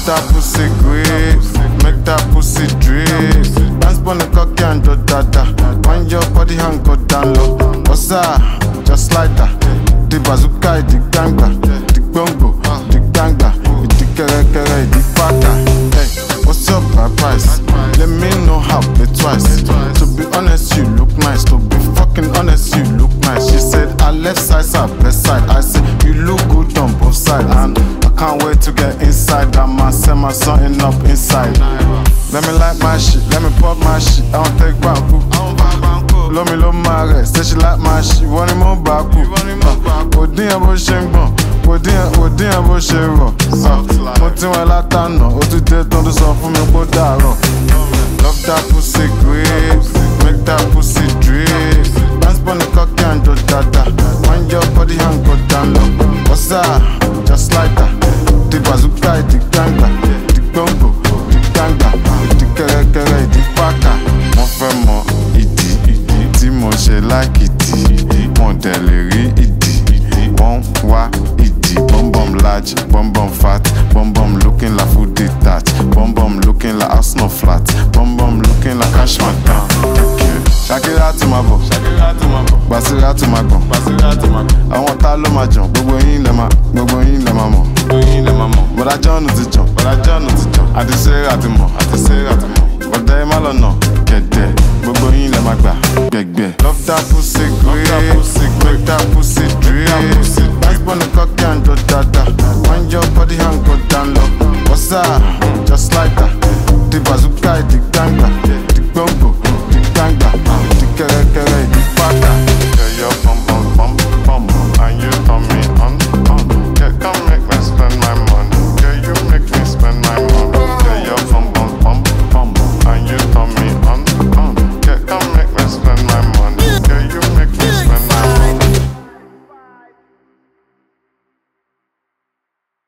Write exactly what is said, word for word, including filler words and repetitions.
that pussy grip, make that pussy drip. Dance pon the cocky and do dada. Wind your body and go down low. What's that? Just like that. The bazooka, the ganga, the bongo, the ganga, the kere kere, the paka. Hey, what's your price? Let me know how pay twice. To be honest, you look nice. To be fucking honest, you look nice. She said, I left side, side, best side. I said, you look good on both sides. And I can't wait to get inside. That man set my something up inside. Let me like my shit, let me pop my shit. I don't take banku. Blow me low my rest. Say she like my shit, want him on baku. Odin bo ṣe ń gbọ̀n, Odin Odin bo ṣe rọ̀. Mo ti wọn látànà, ó ti dé tán tó sọ fún mi kó dàrọ̀. Love that pussy grip, make that pussy drip. Dance pon the cocky and do dada. Wind your body and go down low. What's that? Just like that. The bazooka, the ganga, the bongo, the ganga, the kere kere, the paka. Mo fẹ́ mọ ìdí tí mo ṣe like ìdí. Mo dẹ̀ lè rí ìdí. Wọ́n wá ìdí. Bum bum large, bum bum fat. Bum bum looking like food detached. Bum bum looking like house no flat. Bum bum looking like cash man down. Shakira to my bo, Basira to my gun. Àwọn tá ló máa jàn, gbogbo yín lẹ máa, gbogbo yín lẹ máa mọ̀. Bọ̀dá John ti jàn, àti ṣeré àti mọ̀, ọ̀dẹ́ má lọ́nà kẹ̀dẹ̀, gbogbo yín lẹ máa gbà gbẹ̀gbẹ̀. Love that pussy grip, make that pussy drip. Dance pon the cocky and do dada. Wind your body and go down low. What's that? Just like that. The bazooka, the ganga.